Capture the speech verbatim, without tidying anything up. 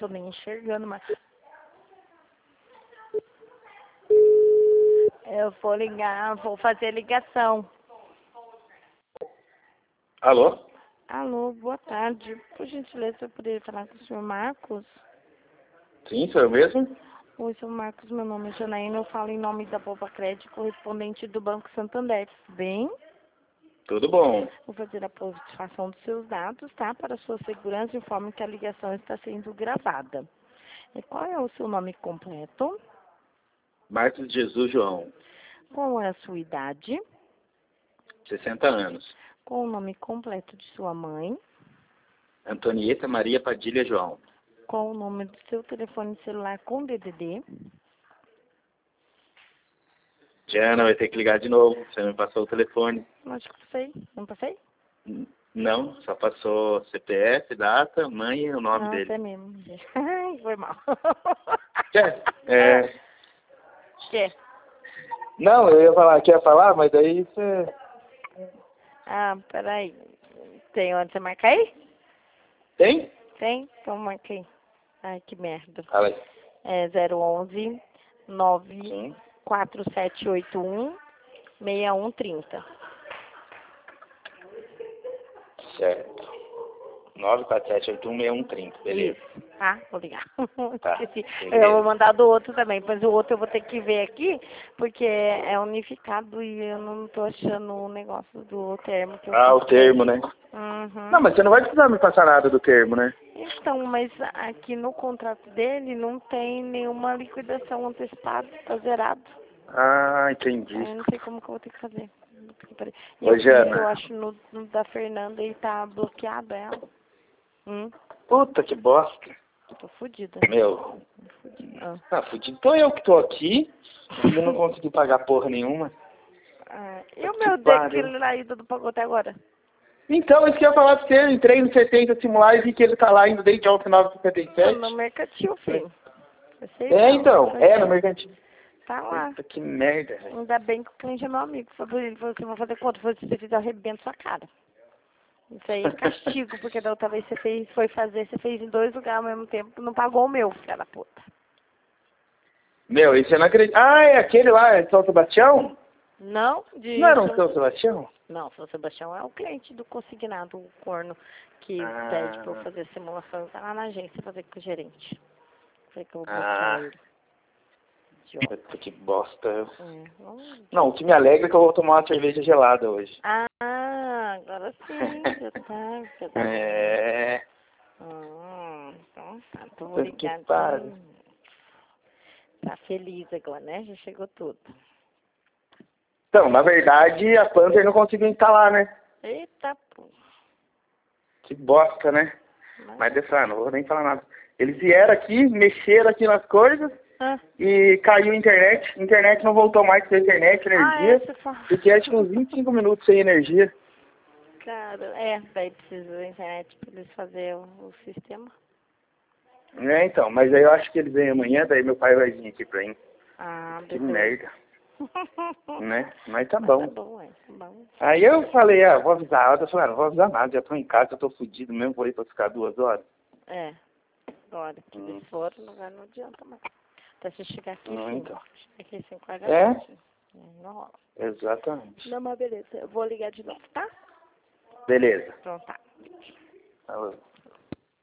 tô nem enxergando, mas... Eu vou ligar, vou fazer a ligação. Alô? Alô, boa tarde. Por gentileza, eu poderia falar com o senhor Marcos? Sim, sou eu mesmo? Oi, senhor Marcos, meu nome é Janaína, eu falo em nome da Poupa Crédito, correspondente do Banco Santander. Tudo bem? Tudo bom. Vou fazer a posição dos seus dados, tá? Para sua segurança, informe que a ligação está sendo gravada. E qual é o seu nome completo? Marcos Jesus João, Qual é a sua idade? sessenta anos. Qual o nome completo de sua mãe? Antonieta Maria Padilha João. Qual o nome do seu telefone celular com D D D? Diana, vai ter que ligar de novo. Você me passou o telefone. Acho que passei. Não passei? N- Não, só passou C P F, data, mãe e o nome Ah, dele. é mesmo. Ai, foi mal. Quer? É... Que? Não, eu ia falar que ia falar, mas daí você... Ah, peraí. Tem onde você marca aí? Tem? Tem? Então marquei. Ai, que merda. Fala aí. É zero onze nove Sim. quatro sete oito um seis um trinta. Certo. nove quatro sete oito um seis um três zero. Beleza. Isso. Tá? Vou ligar. Tá. Esqueci. Beleza. Eu vou mandar do outro também, mas o outro eu vou ter que ver aqui, porque é unificado e eu não tô achando o negócio do termo que eu Ah, o fiz. termo, né? Uhum. Não, mas você não vai precisar me passar nada do termo, né? Então, mas aqui no contrato dele não tem nenhuma liquidação antecipada, tá zerado. Ah, entendi. Aí eu não sei como que eu vou ter que fazer. Puta que pariu. E Ô, eu fiz, Jana. eu acho, no, no da Fernanda e tá bloqueado ela. Hum, Puta que bosta. tô fodida. Meu. Ah. Ah, fudido. Então eu que tô aqui e eu não consegui pagar porra nenhuma. Ah, e o Que meu pariu. daquele lá ainda não pagou até agora? Então, isso que eu ia falar pra você, eu entrei no setenta simular e vi que ele tá lá ainda desde ontem, nove cinquenta e Ah, no sete. mercantil, filho. Você É, não, então, é no mercantil. tá lá. Puta que merda, velho. Ainda bem que o cliente é meu amigo. Foi por ele falou assim, vou fazer conta. Se você fizer, eu arrebento sua cara. Isso aí é castigo, porque da outra vez você fez, foi fazer, você fez em dois lugares ao mesmo tempo, não pagou o meu, filha da puta. Meu, isso eu não acredito. Ah, é aquele lá, é São Sebastião? Não, de Não era um São... São Sebastião? Não, São Sebastião é o cliente do consignado, o corno, que pede pra eu Ah, fazer simulação, tá lá na agência fazer com o gerente. Falei que eu vou bloquear ah, ele. Idiota. puta que bosta. É, vamos... Não, o que me alegra é que eu vou tomar uma cerveja gelada hoje. Ah, agora sim, já tá, já tá. É. Hum, então tá, tô Puta que pariu. ligadinho. Tá feliz agora, né? Já chegou tudo. Então, na verdade, a Panther não conseguiu instalar, né? Eita, pô. Que bosta, né? Mas... Mas deixa, ah, não vou nem falar nada. Eles vieram aqui, mexeram aqui nas coisas Ah, e caiu a internet. A internet não voltou mais sem internet, ah é, energia. você fala. Fiquei acho que uns vinte e cinco minutos sem energia. Cara, é, daí precisa da internet pra eles fazerem o, o sistema. É, então, mas aí eu acho que eles vêm amanhã, daí meu pai vai vir aqui pra mim. Ah, Que beleza. merda, né? Mas tá Mas tá bom. bom, é, tá bom. Aí eu falei, ah, vou avisar. Eu falei, ah, não vou avisar nada, já tô em casa, já tô fudido mesmo, vou ir pra ficar duas horas. É, agora que Hum. eles foram, não, vai- não adianta mais. Até você chegar aqui, Hum, sim. então. Chegar aqui cinco horas da É, tarde. É, não rola. exatamente. Não, mas beleza. Eu vou ligar de novo, tá? Beleza. Pronto, tá. Falou.